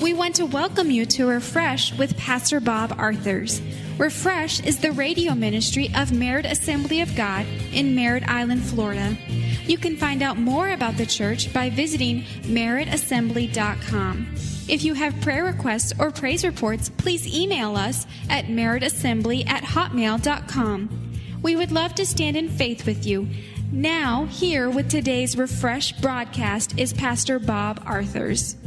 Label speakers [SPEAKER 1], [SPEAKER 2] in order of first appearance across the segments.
[SPEAKER 1] We want to welcome you to Refresh with Pastor Bob Arthurs. Refresh is the radio ministry of Merritt Assembly of God in Merritt Island, Florida. You can find out more about the church by visiting merrittassembly.com. If you have prayer requests or praise reports, please email us at merrittassembly@hotmail.com. We would love to stand in faith with you. Now, here with today's Refresh broadcast is Pastor Bob Arthurs.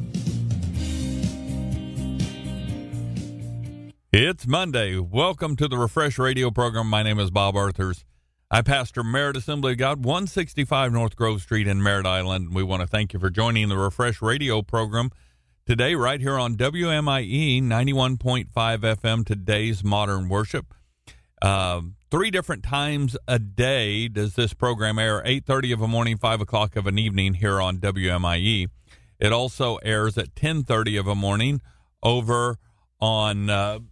[SPEAKER 2] It's Monday. Welcome to the Refresh radio program. My name is Bob Arthurs. I pastor Merritt Assembly of God, 165 North Grove Street in Merritt Island. We want to thank you for joining the Refresh radio program today right here on WMIE 91.5 FM, today's Modern Worship. 3 different times a day does this program air, 8:30 of a morning, 5 o'clock of an evening here on WMIE. It also airs at 10:30 of a morning over on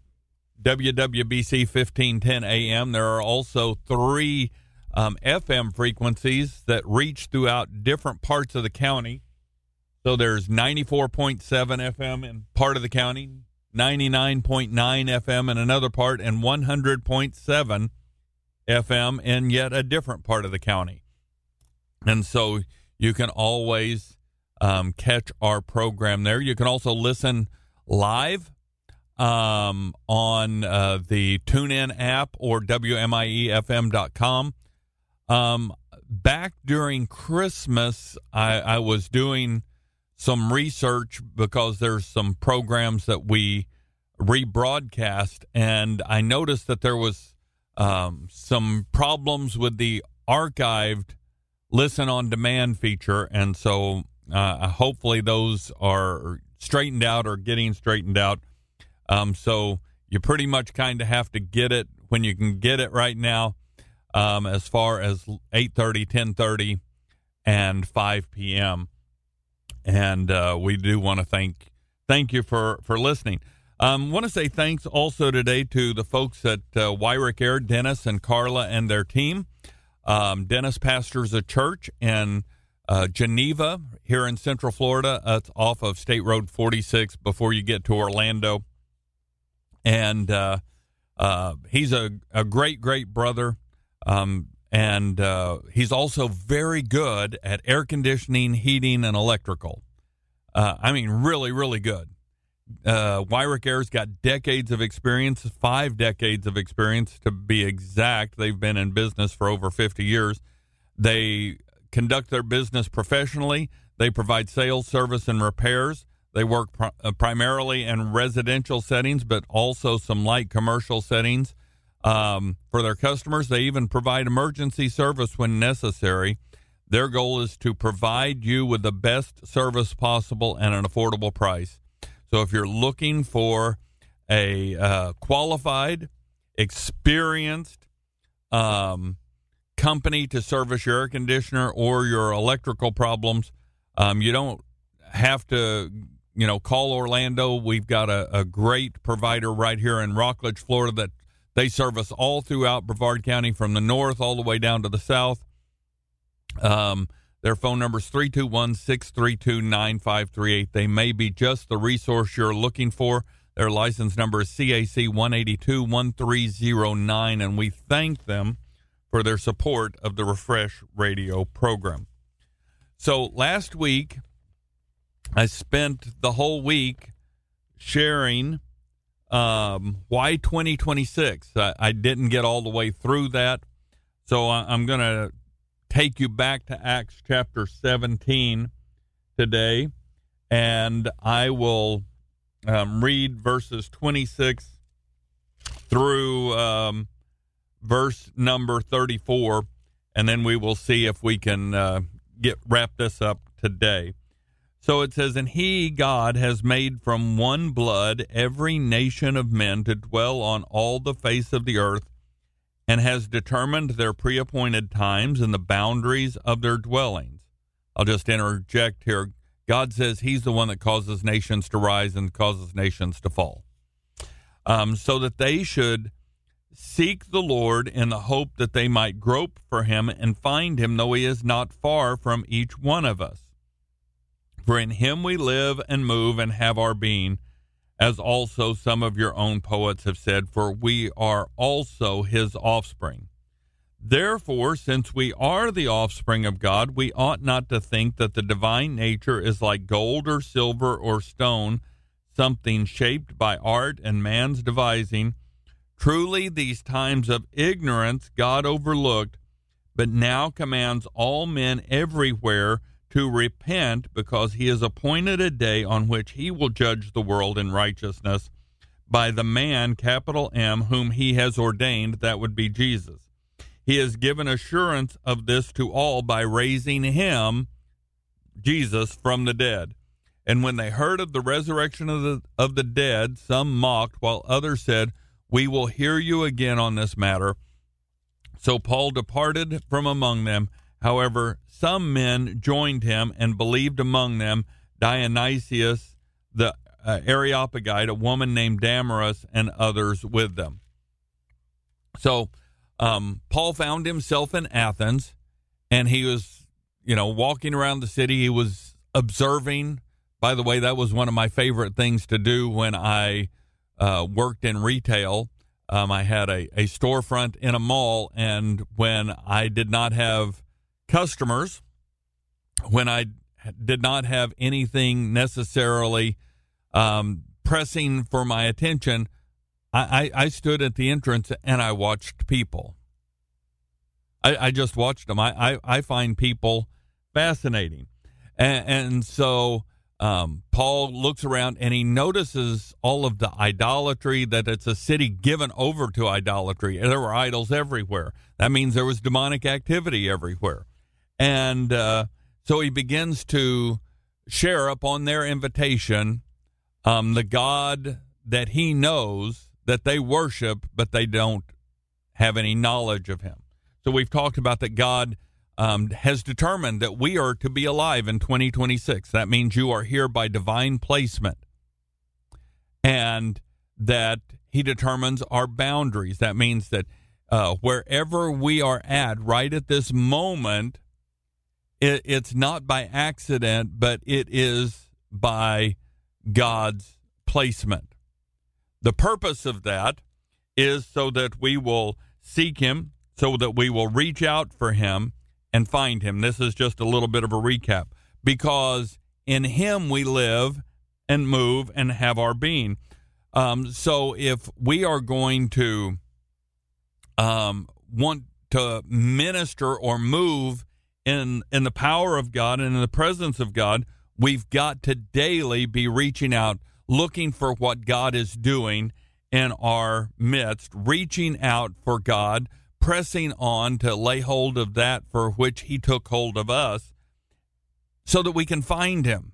[SPEAKER 2] WWBC 1510 AM. There are also 3 FM frequencies that reach throughout different parts of the county. So there's 94.7 FM in part of the county, 99.9 FM in another part, and 100.7 FM in yet a different part of the county. And so you can always catch our program there. You can also listen live on the TuneIn app or WMIEFM.com. Back during Christmas, I was doing some research because there's some programs that we rebroadcast, and I noticed that there was some problems with the archived listen on demand feature, and so hopefully those are straightened out or getting straightened out. So you pretty much kind of have to get it when you can get it right now, as far as 8:30, 10:30, and 5 p.m. And we do want to thank you for listening. Want to say thanks also today to the folks at Wyrick Air, Dennis and Carla and their team. Dennis pastors a church in Geneva here in Central Florida. It's off of State Road 46 before you get to Orlando. And he's a great, great brother. And he's also very good at air conditioning, heating, and electrical. I mean, really, really good. Wyrick Air's got decades of experience, 5 decades of experience to be exact. They've been in business for over 50 years. They conduct their business professionally. They provide sales, service, and repairs. They work primarily in residential settings, but also some light commercial settings. For their customers, they even provide emergency service when necessary. Their goal is to provide you with the best service possible at an affordable price. So if you're looking for a qualified, experienced company to service your air conditioner or your electrical problems, you don't have to call Orlando. We've got a great provider right here in Rockledge, Florida, that they service all throughout Brevard County from the north all the way down to the south. Their phone number is 321-632-9538. They may be just the resource you're looking for. Their license number is CAC 182-1309, and we thank them for their support of the Refresh radio program. So last week, I spent the whole week sharing why 2026. I didn't get all the way through that, so I'm going to take you back to Acts chapter 17 today, and I will read verses 26 through verse number 34, and then we will see if we can wrap this up today. So it says, "And he, God, has made from one blood every nation of men to dwell on all the face of the earth, and has determined their pre-appointed times and the boundaries of their dwellings." I'll just interject here. God says he's the one that causes nations to rise and causes nations to fall. So that they should seek the Lord in the hope that they might grope for him and find him, though he is not far from each one of us. For in him we live and move and have our being, as also some of your own poets have said, for we are also his offspring. Therefore, since we are the offspring of God, we ought not to think that the divine nature is like gold or silver or stone, something shaped by art and man's devising. Truly, these times of ignorance God overlooked, but now commands all men everywhere to repent, because he has appointed a day on which he will judge the world in righteousness by the man, capital M, whom he has ordained, that would be Jesus. He has given assurance of this to all by raising him, Jesus, from the dead. And when they heard of the resurrection of the dead, some mocked, while others said, we will hear you again on this matter. So Paul departed from among them. However, some men joined him and believed, among them Dionysius the Areopagite, a woman named Damaris, and others with them. So Paul found himself in Athens, and he was, walking around the city. He was observing. By the way, that was one of my favorite things to do when I worked in retail. I had a storefront in a mall, and when I did not have customers, when I did not have anything necessarily pressing for my attention, I stood at the entrance and I watched people. I just watched them. I find people fascinating. And so Paul looks around and he notices all of the idolatry, that it's a city given over to idolatry. There were idols everywhere. That means there was demonic activity everywhere. And so he begins to share upon their invitation the God that he knows that they worship, but they don't have any knowledge of him. So we've talked about that God has determined that we are to be alive in 2026. That means you are here by divine placement, and that he determines our boundaries. That means that wherever we are at right at this moment, it's not by accident, but it is by God's placement. The purpose of that is so that we will seek him, so that we will reach out for him and find him. This is just a little bit of a recap, because in him we live and move and have our being. So if we are going to want to minister or move in the power of God and in the presence of God, we've got to daily be reaching out, looking for what God is doing in our midst, reaching out for God, pressing on to lay hold of that for which he took hold of us, so that we can find him.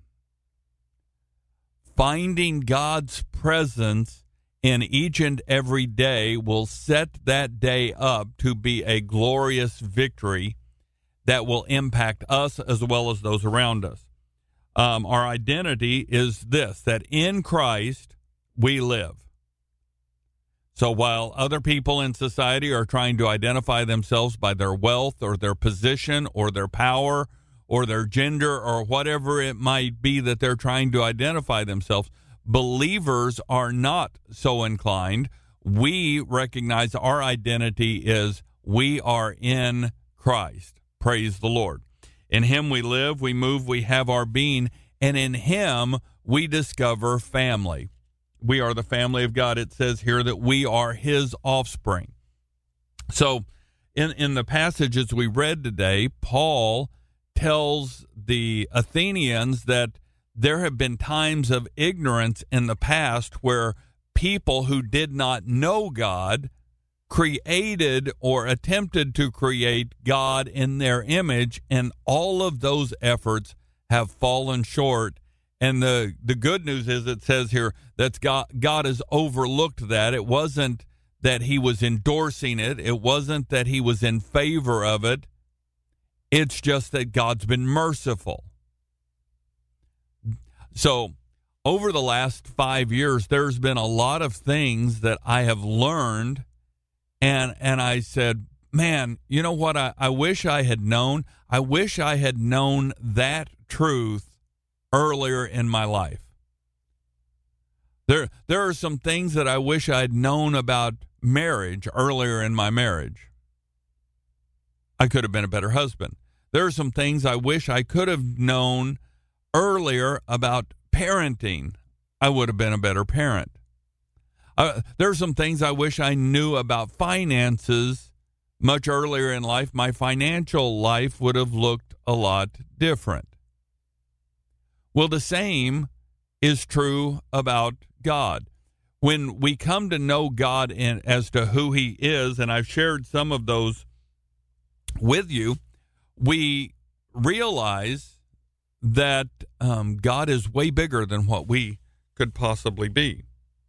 [SPEAKER 2] Finding God's presence in each and every day will set that day up to be a glorious victory that will impact us as well as those around us. Our identity is this, that in Christ we live. So while other people in society are trying to identify themselves by their wealth or their position or their power or their gender or whatever it might be that they're trying to identify themselves, believers are not so inclined. We recognize our identity is we are in Christ. Praise the Lord. In him we live, we move, we have our being, and in him we discover family. We are the family of God. It says here that we are his offspring. So in the passages we read today, Paul tells the Athenians that there have been times of ignorance in the past where people who did not know God created or attempted to create God in their image, and all of those efforts have fallen short. And the good news is, it says here that God has overlooked that. It wasn't that he was endorsing it. It wasn't that he was in favor of it. It's just that God's been merciful. So over the last 5 years, there's been a lot of things that I have learned. And I said, man, you know what I wish I had known? I wish I had known that truth earlier in my life. There are some things that I wish I'd known about marriage earlier in my marriage. I could have been a better husband. There are some things I wish I could have known earlier about parenting. I would have been a better parent. There are some things I wish I knew about finances much earlier in life. My financial life would have looked a lot different. Well, the same is true about God. When we come to know God as to who he is, and I've shared some of those with you, we realize that God is way bigger than what we could possibly be.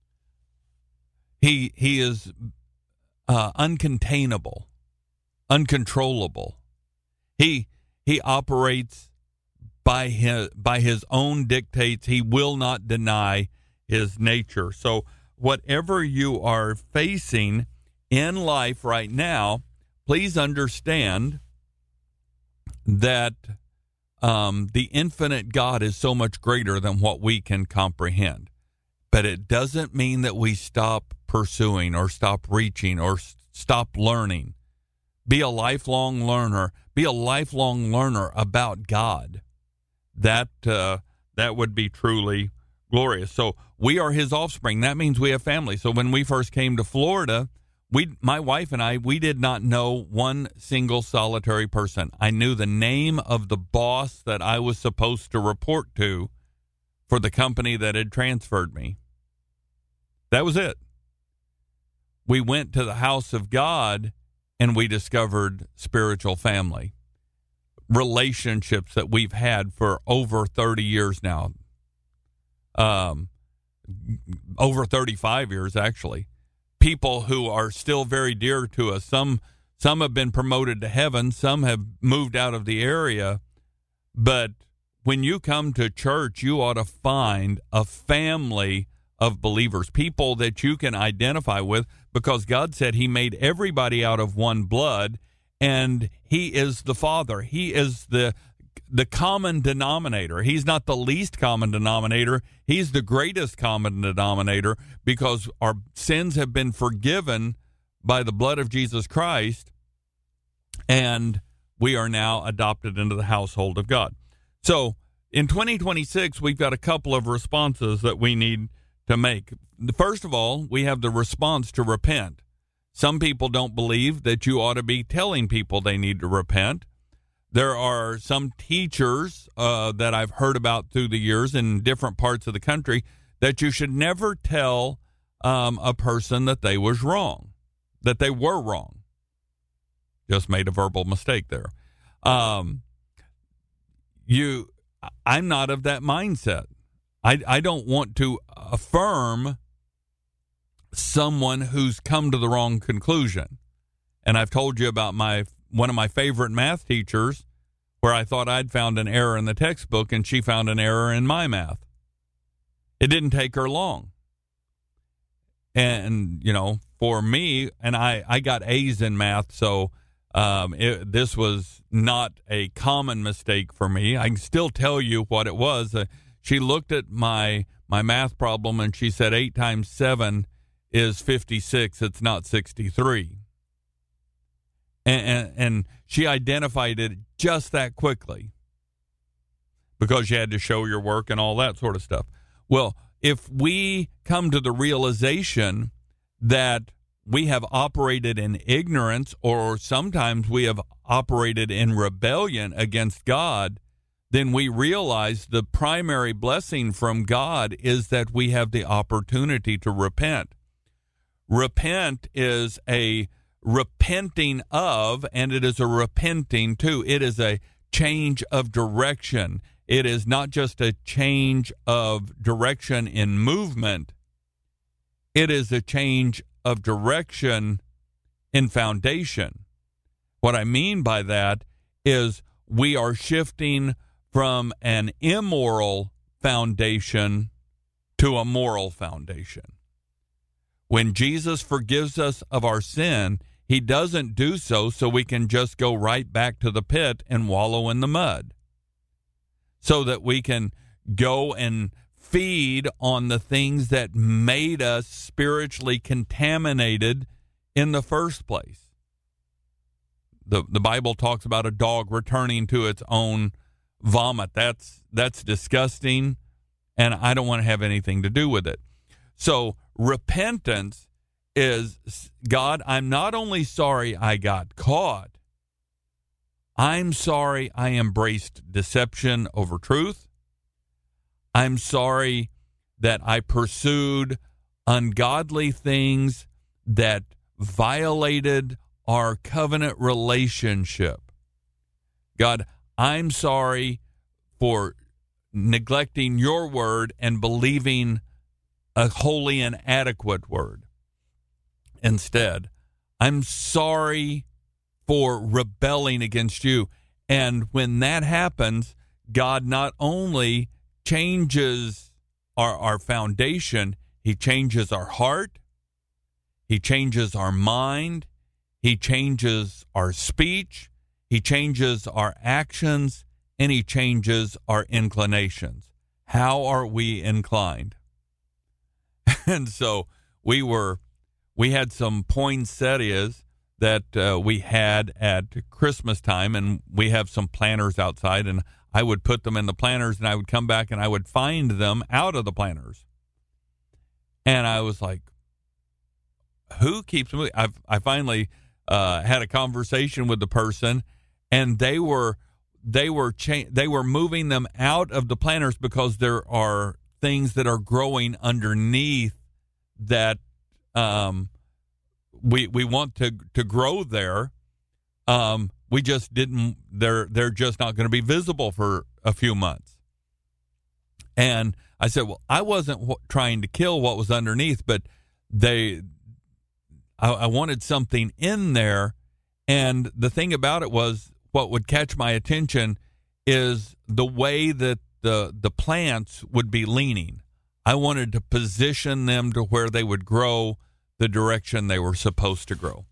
[SPEAKER 2] He is uncontainable, uncontrollable. He operates by his own dictates. He will not deny his nature. So whatever you are facing in life right now, please understand that the infinite God is so much greater than what we can comprehend. But it doesn't mean that we stop pursuing or stop reaching or stop learning. Be a lifelong learner. Be a lifelong learner about God. That would be truly glorious. So we are his offspring. That means we have family. So when we first came to Florida, my wife and I, we did not know one single solitary person. I knew the name of the boss that I was supposed to report to for the company that had transferred me. That was it. We went to the house of God and we discovered spiritual family, relationships that we've had for over 30 years now, over 35 years actually. People who are still very dear to us. Some have been promoted to heaven. Some have moved out of the area. But when you come to church, you ought to find a family of believers, people that you can identify with, because God said he made everybody out of one blood, and he is the Father. He is the common denominator. He's not the least common denominator. He's the greatest common denominator, because our sins have been forgiven by the blood of Jesus Christ, and we are now adopted into the household of God. So in 2026, we've got a couple of responses that we need to make. First of all, we have the response to repent. Some people don't believe that you ought to be telling people they need to repent. There are some teachers that I've heard about through the years in different parts of the country that you should never tell a person that they was wrong, that they were wrong. Just made a verbal mistake there. I'm not of that mindset. I don't want to affirm someone who's come to the wrong conclusion. And I've told you about one of my favorite math teachers, where I thought I'd found an error in the textbook and she found an error in my math. It didn't take her long. And, for me, and I got A's in math, so this was not a common mistake for me. I can still tell you what it was. She looked at my math problem and she said 8 times 7 is 56. It's not 63. And she identified it just that quickly because you had to show your work and all that sort of stuff. Well, if we come to the realization that we have operated in ignorance, or sometimes we have operated in rebellion against God, then we realize the primary blessing from God is that we have the opportunity to repent. Repent is a repenting of, and it is a repenting to. It is a change of direction. It is not just a change of direction in movement. It is a change of direction in foundation. What I mean by that is we are shifting from an immoral foundation to a moral foundation. When Jesus forgives us of our sin, he doesn't do so we can just go right back to the pit and wallow in the mud. So that we can go and feed on the things that made us spiritually contaminated in the first place. The Bible talks about a dog returning to its own vomit. That's disgusting, and I don't want to have anything to do with it. So repentance is, God, I'm not only sorry I got caught, I'm sorry I embraced deception over truth. I'm sorry that I pursued ungodly things that violated our covenant relationship. God, I'm sorry for neglecting your word and believing a holy and adequate word. Instead, I'm sorry for rebelling against you. And when that happens, God not only changes our foundation, he changes our heart, he changes our mind, he changes our speech, he changes our actions, and he changes our inclinations. How are we inclined? And so we had some poinsettias that we had at Christmas time, and we have some planters outside, and I would put them in the planters, and I would come back and I would find them out of the planters. And I was like, who keeps moving? I finally had a conversation with the person, and they were moving them out of the planters because there are things that are growing underneath that we want to grow there. We just didn't. They're just not going to be visible for a few months. And I said, well, I wasn't trying to kill what was underneath, but I wanted something in there. And the thing about it was, what would catch my attention is the way that the plants would be leaning. I wanted to position them to where they would grow the direction they were supposed to grow.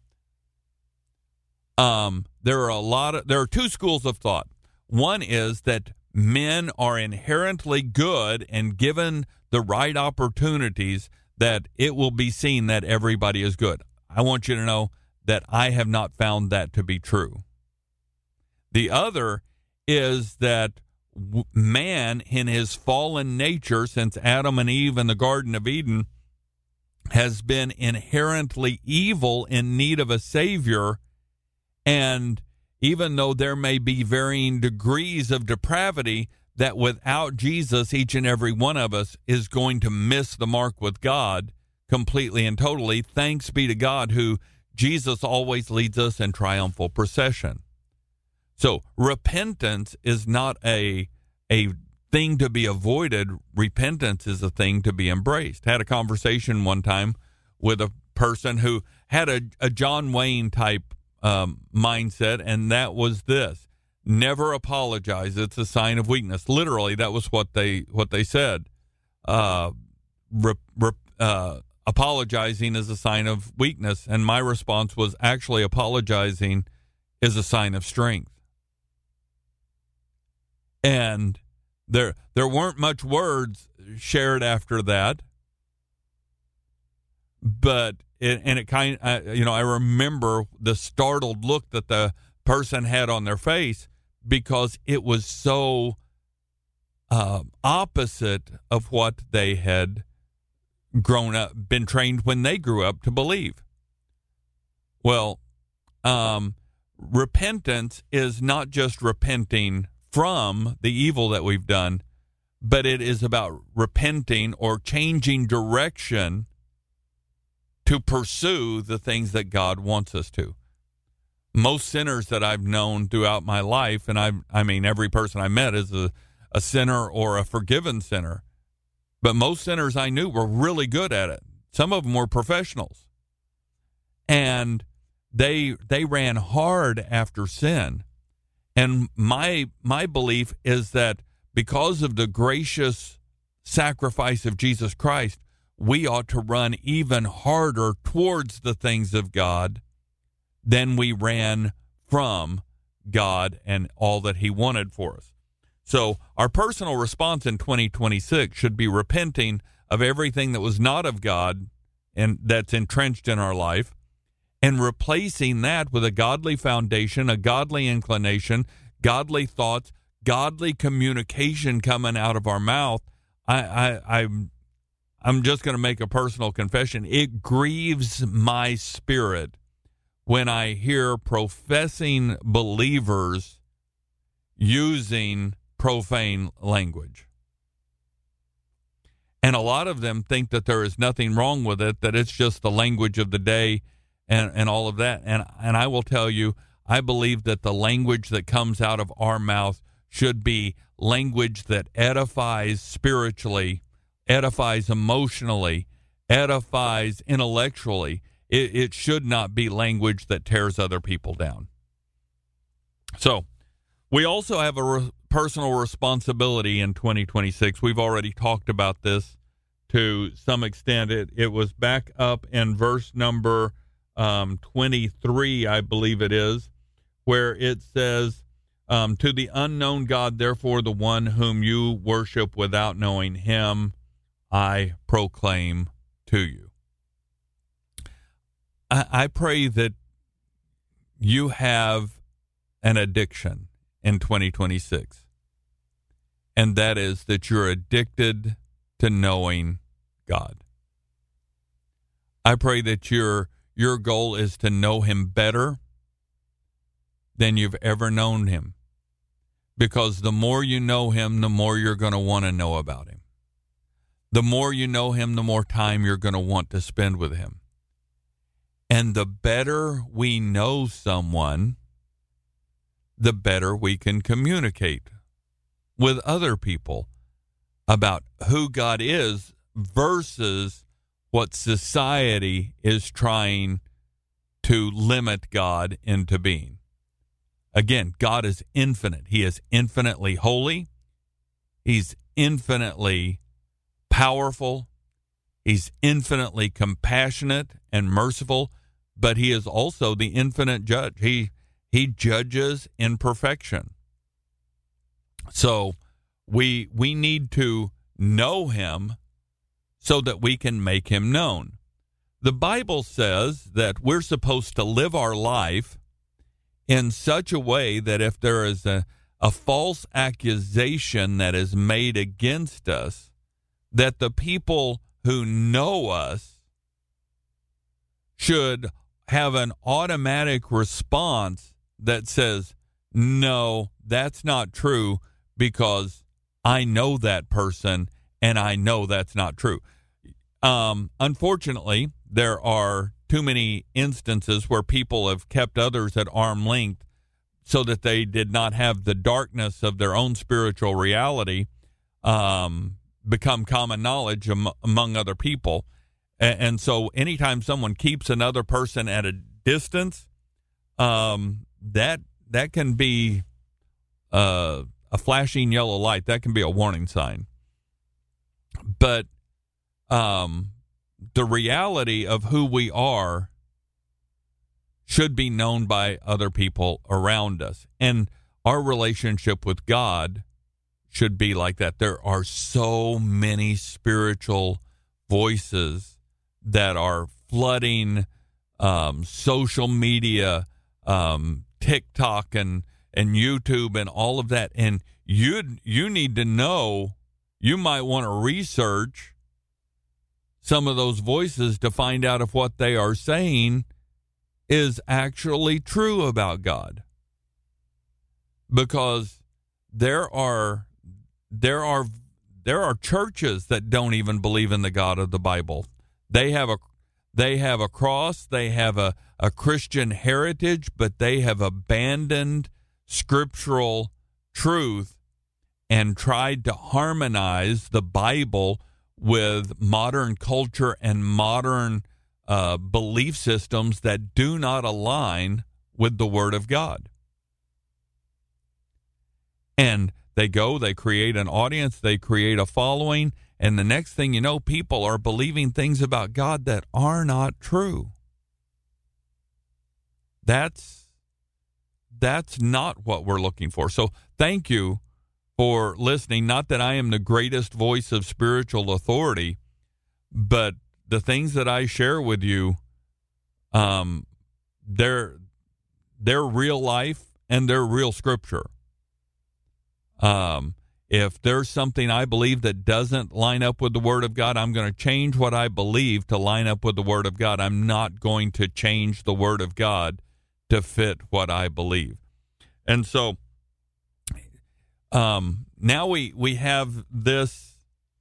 [SPEAKER 2] There are two schools of thought. One is that men are inherently good, and given the right opportunities, that it will be seen that everybody is good. I want you to know that I have not found that to be true. The other is that man, in his fallen nature since Adam and Eve in the Garden of Eden, has been inherently evil, in need of a Savior. And even though there may be varying degrees of depravity, that without Jesus, each and every one of us is going to miss the mark with God completely and totally. Thanks be to God, who Jesus always leads us in triumphal procession. So repentance is not a thing to be avoided. Repentance is a thing to be embraced. I had a conversation one time with a person who had a John Wayne type mindset, and that was this: never apologize. It's a sign of weakness. Literally, that was what they said. Apologizing is a sign of weakness, and my response was, actually, apologizing is a sign of strength. And there weren't much words shared after that, but it kind of, I remember the startled look that the person had on their face, because it was so opposite of what they had grown up, been trained when they grew up to believe. Well, repentance is not just repenting from the evil that we've done, but it is about repenting or changing direction to pursue the things that God wants us to. Most sinners that I've known throughout my life, and I mean every person I met is a sinner or a forgiven sinner, but most sinners I knew were really good at it. Some of them were professionals, and they ran hard after sin. And my belief is that because of the gracious sacrifice of Jesus Christ, we ought to run even harder towards the things of God than we ran from God and all that he wanted for us. So our personal response in 2026 should be repenting of everything that was not of God and that's entrenched in our life, and replacing that with a godly foundation, a godly inclination, godly thoughts, godly communication coming out of our mouth. I'm just going to make a personal confession. It grieves my spirit when I hear professing believers using profane language. And a lot of them think that there is nothing wrong with it, that it's just the language of the day and all of that. And I will tell you, I believe that the language that comes out of our mouth should be language that edifies spiritually, edifies emotionally, edifies intellectually. It should not be language that tears other people down. So we also have a personal responsibility in 2026. We've already talked about this to some extent. It was back up in verse number 23, I believe it is, where it says, to the unknown God, therefore the one whom you worship without knowing him, I proclaim to you. I pray that you have an addiction in 2026, and that is that you're addicted to knowing God. I pray that your goal is to know him better than you've ever known him, because the more you know him, the more you're going to want to know about him. The more you know him, the more time you're going to want to spend with him. And the better we know someone, the better we can communicate with other people about who God is versus what society is trying to limit God into being. Again, God is infinite. He is infinitely holy. He's infinitely powerful. He's infinitely compassionate and merciful, but he is also the infinite judge. He judges in perfection. So we need to know him so that we can make him known. The Bible says that we're supposed to live our life in such a way that if there is a false accusation that is made against us, that the people who know us should have an automatic response that says, no, that's not true, because I know that person and I know that's not true. Unfortunately, there are too many instances where people have kept others at arm's length so that they did not have the darkness of their own spiritual reality become common knowledge among other people. And so anytime someone keeps another person at a distance, that can be a flashing yellow light. That can be a warning sign. But the reality of who we are should be known by other people around us. And our relationship with God should be like that. There are so many spiritual voices that are flooding social media, TikTok and YouTube and all of that. And you need to know, you might want to research some of those voices to find out if what they are saying is actually true about God. Because there are churches that don't even believe in the God of the Bible. They have a cross, they have a Christian heritage, but they have abandoned scriptural truth and tried to harmonize the Bible with modern culture and modern belief systems that do not align with the Word of God. And they create an audience, they create a following, and the next thing you know, people are believing things about God that are not true. That's not what we're looking for. So thank you for listening. Not that I am the greatest voice of spiritual authority, but the things that I share with you, they're real life and they're real scripture. If there's something I believe that doesn't line up with the Word of God, I'm going to change what I believe to line up with the Word of God. I'm not going to change the Word of God to fit what I believe. And so now we have this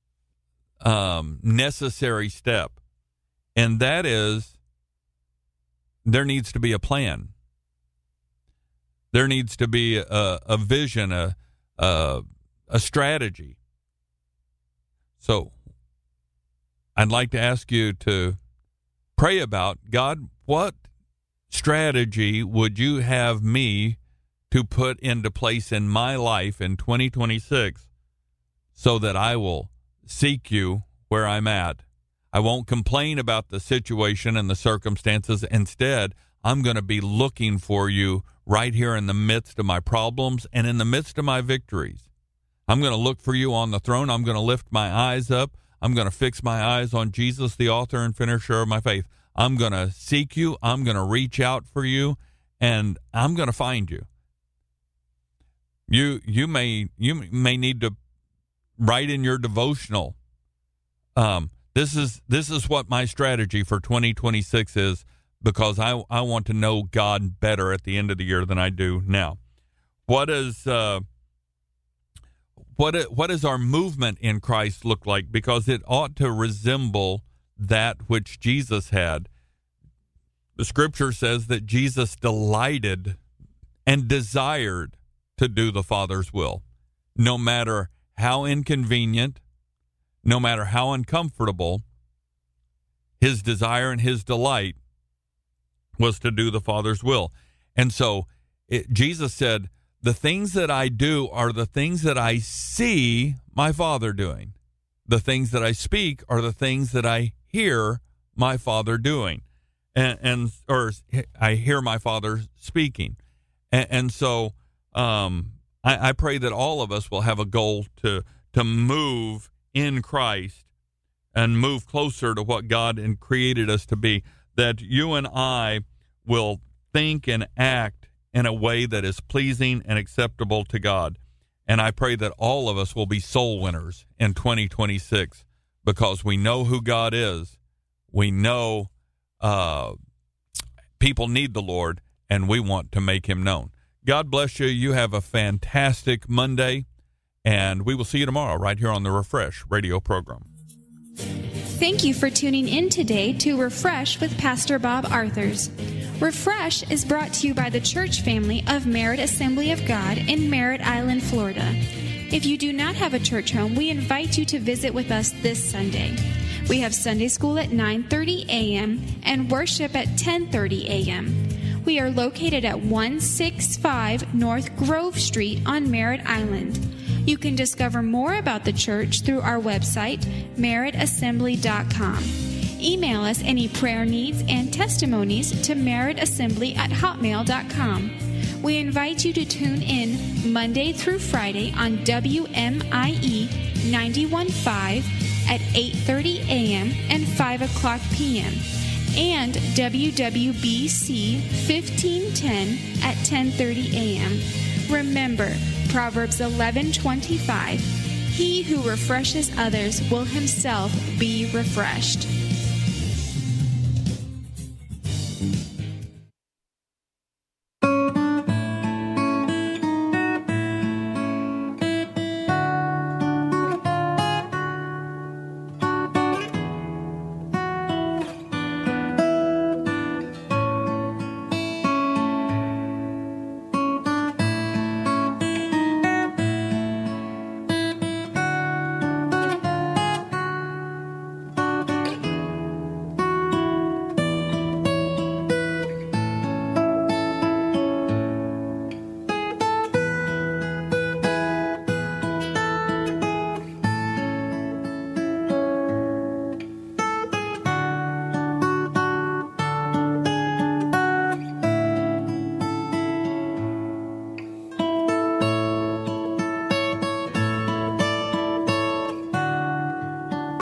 [SPEAKER 2] necessary step, and that is there needs to be a plan. There needs to be a vision, a strategy. So I'd like to ask you to pray about, God, what strategy would you have me to put into place in my life in 2026 so that I will seek you where I'm at? I won't complain about the situation and the circumstances. Instead, I'm going to be looking for you right here in the midst of my problems and in the midst of my victories. I'm going to look for you on the throne. I'm going to lift my eyes up. I'm going to fix my eyes on Jesus, the author and finisher of my faith. I'm going to seek you. I'm going to reach out for you, and I'm going to find you. You may need to write in your devotional. This is what my strategy for 2026 is, because I want to know God better at the end of the year than I do now. What does our movement in Christ look like? Because it ought to resemble that which Jesus had. The scripture says that Jesus delighted and desired to do the Father's will, no matter how inconvenient, no matter how uncomfortable. His desire and his delight was to do the Father's will. And so Jesus said, the things that I do are the things that I see my Father doing. The things that I speak are the things that I hear my Father doing, or I hear my Father speaking. And so I pray that all of us will have a goal to move in Christ and move closer to what God created us to be, that you and I will think and act in a way that is pleasing and acceptable to God. And I pray that all of us will be soul winners in 2026, because we know who God is. We know people need the Lord, and we want to make him known. God bless you. You have a fantastic Monday, and we will see you tomorrow right here on the Refresh radio program.
[SPEAKER 1] Thank you for tuning in today to Refresh with Pastor Bob Arthurs. Refresh is brought to you by the church family of Merritt Assembly of God in Merritt Island, Florida. If you do not have a church home, we invite you to visit with us this Sunday. We have Sunday school at 9:30 a.m. and worship at 10:30 a.m. We are located at 165 North Grove Street on Merritt Island. You can discover more about the church through our website, merrittassembly.com. Email us any prayer needs and testimonies to merrittassembly@hotmail.com. We invite you to tune in Monday through Friday on WMIE 91.5 at 8:30 a.m. and 5 o'clock p.m. and WWBC 1510 at 10:30 a.m. Remember, Proverbs 11:25, he who refreshes others will himself be refreshed.